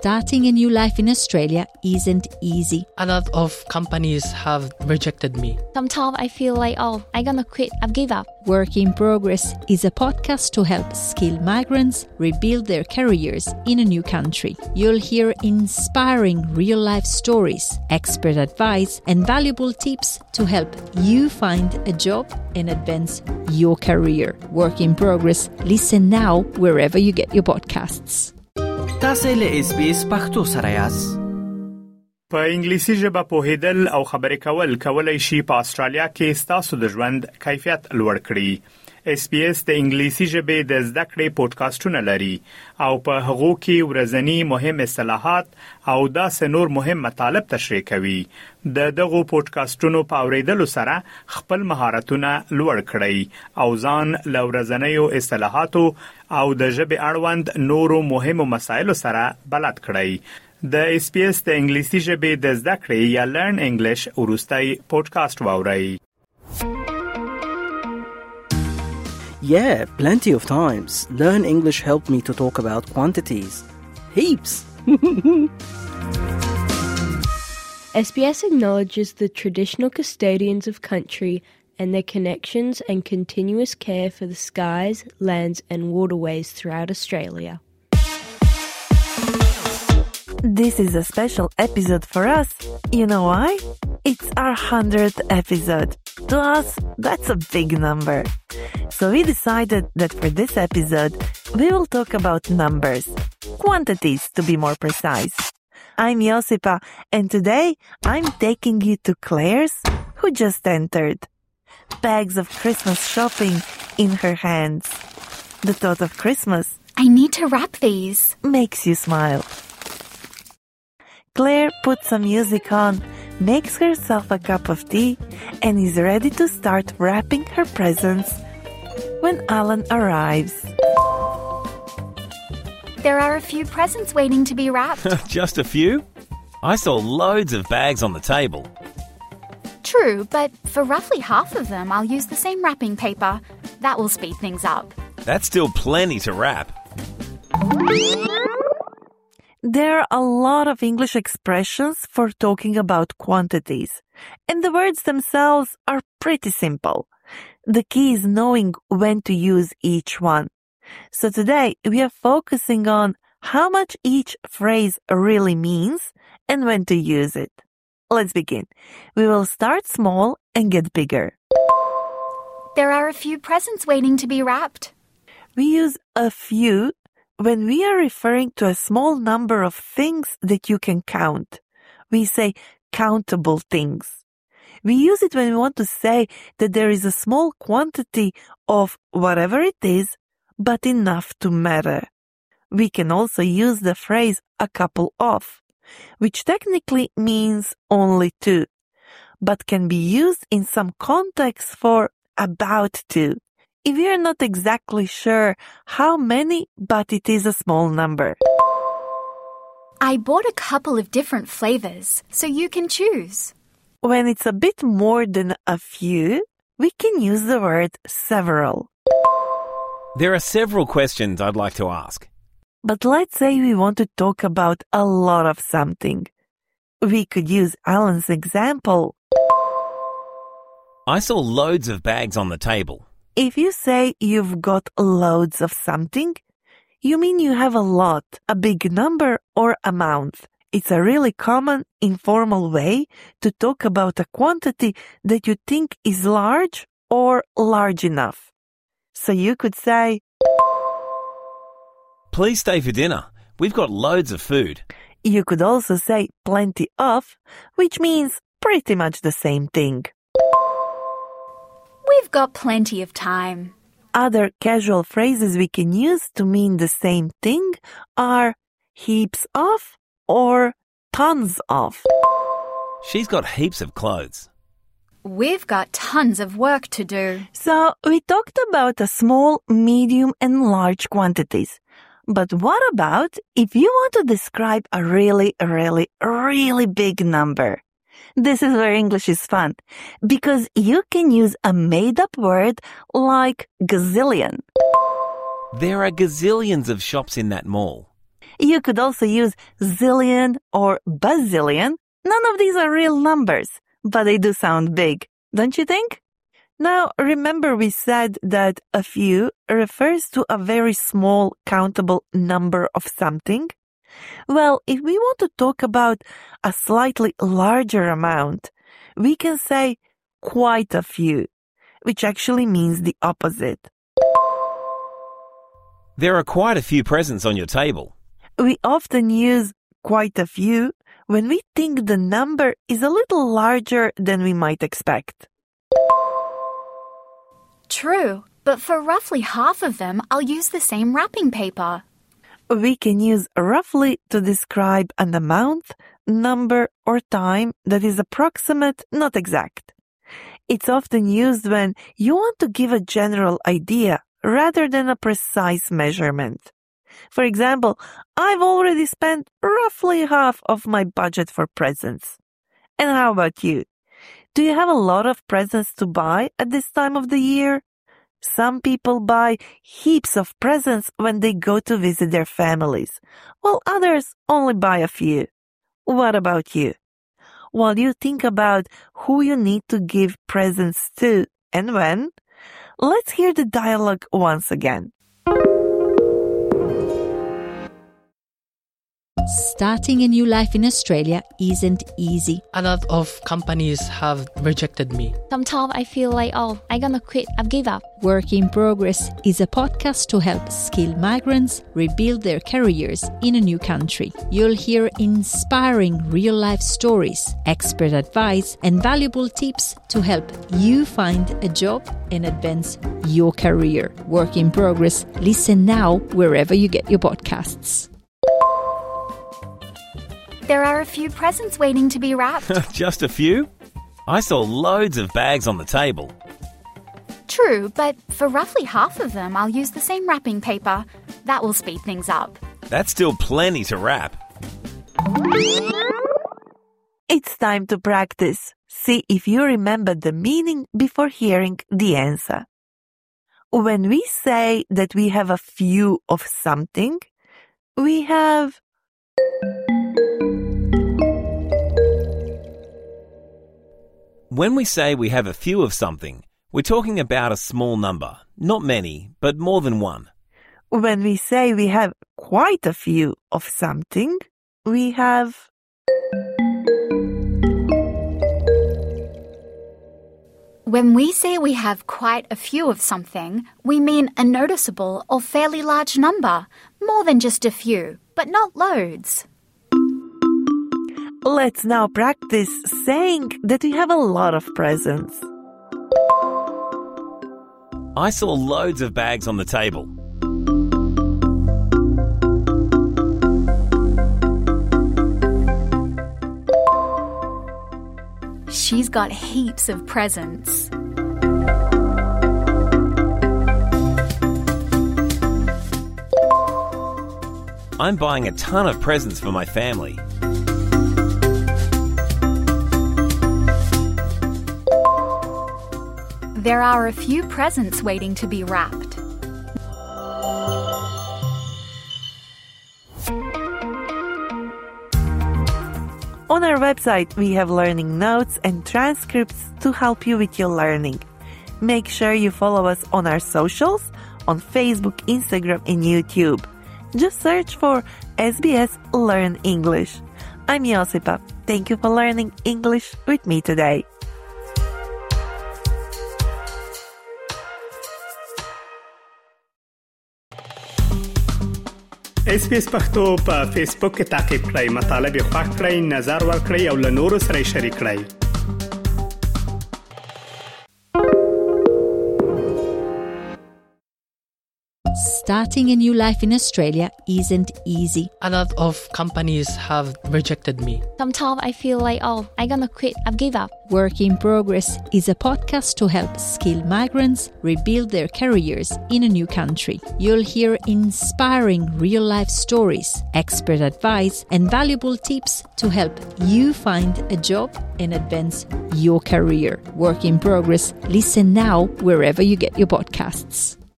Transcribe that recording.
starting a new life in Australia isn't easy. A lot of companies have rejected me. Sometimes I feel like, I'm gonna quit, I've give up. Work in Progress is a podcast to help skilled migrants rebuild their careers in a new country. You'll hear inspiring real-life stories, expert advice, and valuable tips to help you find a job and advance your career. Work in Progress. Listen now wherever you get your podcasts. تاسو له SBS پښتو سره یاست. په انګلیسي ژبه پوهیدل او خبرې کولای شي په استرالیا کې ستاسو د ژوند کیفیت لوړ کړي. SBS د انګلیسي ژبې د زده کړې پودکاسټونه لري او په هغو کې ورځنی مهم اصطلاحات او داسې نور مهم مطالب تشریح کوي. د دغو پودکاسټونو په اوریدلو سره خپل مهارتونه لوړ کړئ او ځان له ورځنیو اصطلاحاتو او د ژبې اړوند نورو مهمو مسایلو سره بلد کړئ. د SBS د انګلیسي ژبې د زده کړې یا Learn English وروستی پودکاسټ واورئ. Yeah, plenty of times. Learn English helped me to talk about quantities. Heaps! SBS acknowledges the traditional custodians of country and their connections and continuous care for the skies, lands and waterways throughout Australia. This is a special episode for us. You know why? It's our 100th episode. To us, that's a big number. So we decided that for this episode, we will talk about numbers, quantities to be more precise. I'm Josipa, and today I'm taking you to Claire's, who just entered. Bags of Christmas shopping in her hands. The thought of Christmas. I need to wrap these. Makes you smile. Claire puts some music on, makes herself a cup of tea, and is ready to start wrapping her presents when Alan arrives. There are a few presents waiting to be wrapped. Just a few? I saw loads of bags on the table. True, but for roughly half of them, I'll use the same wrapping paper. That will speed things up. That's still plenty to wrap. There are a lot of English expressions for talking about quantities, and the words themselves are pretty simple. The key is knowing when to use each one. So today we are focusing on how much each phrase really means and when to use it. Let's begin. We will start small and get bigger. There are a few presents waiting to be wrapped. We use a few when we are referring to a small number of things that you can count. We say countable things. We use it when we want to say that there is a small quantity of whatever it is, but enough to matter. We can also use the phrase a couple of, which technically means only two, but can be used in some contexts for about two. If you're not exactly sure how many, but it is a small number. I bought a couple of different flavors, so you can choose. When it's a bit more than a few, we can use the word several. There are several questions I'd like to ask. But let's say we want to talk about a lot of something. We could use Alan's example. I saw loads of bags on the table. If you say you've got loads of something, you mean you have a lot, a big number or amount. It's a really common, informal way to talk about a quantity that you think is large or large enough. So you could say, please stay for dinner. We've got loads of food. You could also say plenty of, which means pretty much the same thing. We've got plenty of time. Other casual phrases we can use to mean the same thing are heaps of or tons of. She's got heaps of clothes. We've got tons of work to do. So we talked about a small, medium and large quantities. But what about if you want to describe a really, really, really big number? This is where English is fun, because you can use a made-up word like gazillion. There are gazillions of shops in that mall. You could also use zillion or bazillion. None of these are real numbers, but they do sound big, don't you think? Now, remember we said that a few refers to a very small countable number of something? Well, if we want to talk about a slightly larger amount, we can say quite a few, which actually means the opposite. There are quite a few presents on your table. We often use quite a few when we think the number is a little larger than we might expect. True, but for roughly half of them, I'll use the same wrapping paper. We can use roughly to describe an amount, number, or time that is approximate, not exact. It's often used when you want to give a general idea rather than a precise measurement. For example, I've already spent roughly half of my budget for presents. And how about you? Do you have a lot of presents to buy at this time of the year? Some people buy heaps of presents when they go to visit their families, while others only buy a few. What about you? While you think about who you need to give presents to and when, let's hear the dialogue once again. Starting a new life in Australia isn't easy. A lot of companies have rejected me. Sometimes I feel like, I'm gonna quit. I've give up. Work in Progress is a podcast to help skilled migrants rebuild their careers in a new country. You'll hear inspiring real-life stories, expert advice, and valuable tips to help you find a job and advance your career. Work in Progress. Listen now wherever you get your podcasts. There are a few presents waiting to be wrapped. Just a few? I saw loads of bags on the table. True, but for roughly half of them, I'll use the same wrapping paper. That will speed things up. That's still plenty to wrap. It's time to practice. See if you remember the meaning before hearing the answer. When we say that we have a few of something, we have When we say we have a few of something, we're talking about a small number. Not many, but more than one. When we say we have quite a few of something, we have When we say we have quite a few of something, we mean a noticeable or fairly large number, more than just a few, but not loads. Let's now practice saying that we have a lot of presents. I saw loads of bags on the table. She's got heaps of presents. I'm buying a ton of presents for my family. There are a few presents waiting to be wrapped. On our website, we have learning notes and transcripts to help you with your learning. Make sure you follow us on our socials, on Facebook, Instagram, and YouTube. Just search for SBS Learn English. I'm Josipa. Thank you for learning English with me today. SBS پښتو په فیسبوک کې تعقیب کړئ، مطالب خوښ کړئ، نظر ور کړئ او له نورو سره شریک کړئ. Starting a new life in Australia isn't easy. A lot of companies have rejected me. Sometimes I feel like, I'm gonna quit. I've give up. Work in Progress is a podcast to help skilled migrants rebuild their careers in a new country. You'll hear inspiring real-life stories, expert advice, and valuable tips to help you find a job and advance your career. Work in Progress. Listen now wherever you get your podcasts.